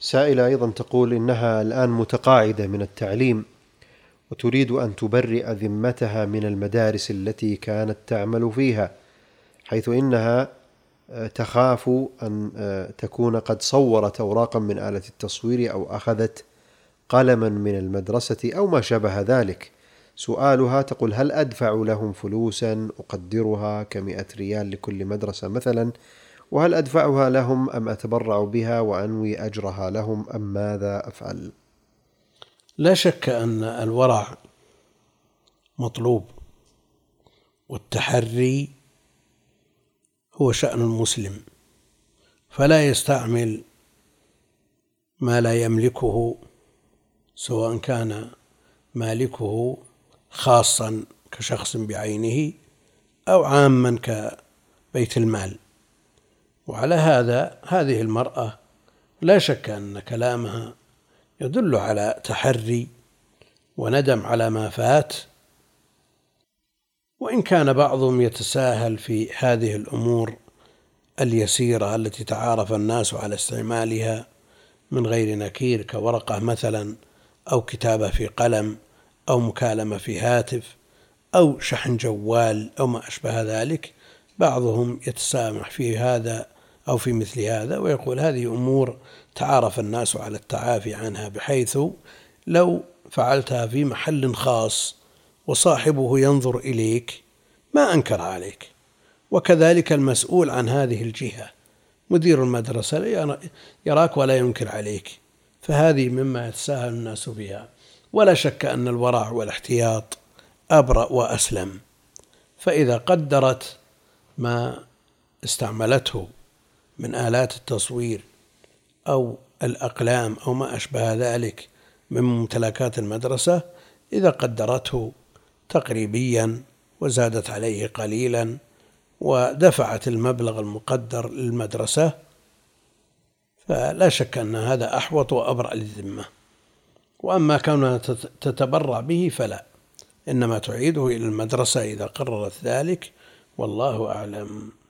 سائلة أيضا تقول إنها الآن متقاعدة من التعليم وتريد أن تبرئ ذمتها من المدارس التي كانت تعمل فيها، حيث إنها تخاف أن تكون قد صورت أوراقا من آلة التصوير أو أخذت قلما من المدرسة أو ما شابه ذلك. سؤالها تقول: هل أدفع لهم فلوسا أقدرها ك100 ريال لكل مدرسة مثلا، وهل أدفعها لهم أم أتبرع بها وأنوي أجرها لهم، أم ماذا أفعل؟ لا شك أن الورع مطلوب، والتحري هو شأن المسلم، فلا يستعمل ما لا يملكه، سواء كان مالكه خاصا كشخص بعينه أو عاما كبيت المال. وعلى هذا هذه المرأة لا شك أن كلامها يدل على تحري وندم على ما فات، وإن كان بعضهم يتساهل في هذه الأمور اليسيرة التي تعارف الناس على استعمالها من غير نكير، كورقة مثلا، أو كتابة في قلم، أو مكالمة في هاتف، أو شحن جوال، أو ما أشبه ذلك. بعضهم يتسامح في هذا أو في مثل هذا ويقول هذه أمور تعارف الناس على التعافي عنها، بحيث لو فعلتها في محل خاص وصاحبه ينظر إليك ما أنكر عليك. وكذلك المسؤول عن هذه الجهة، مدير المدرسة يراك ولا ينكر عليك، فهذه مما يتساهل الناس بها. ولا شك أن الورع والاحتياط أبرأ وأسلم، فإذا قدرت ما استعملته من آلات التصوير أو الأقلام أو ما أشبه ذلك من ممتلكات المدرسة، إذا قدرته تقريبيا وزادت عليه قليلا ودفعت المبلغ المقدر للمدرسة، فلا شك أن هذا أحوط وأبرأ للذمة. وأما كونها تتبرع به فلا، إنما تعيده إلى المدرسة إذا قررت ذلك، والله أعلم.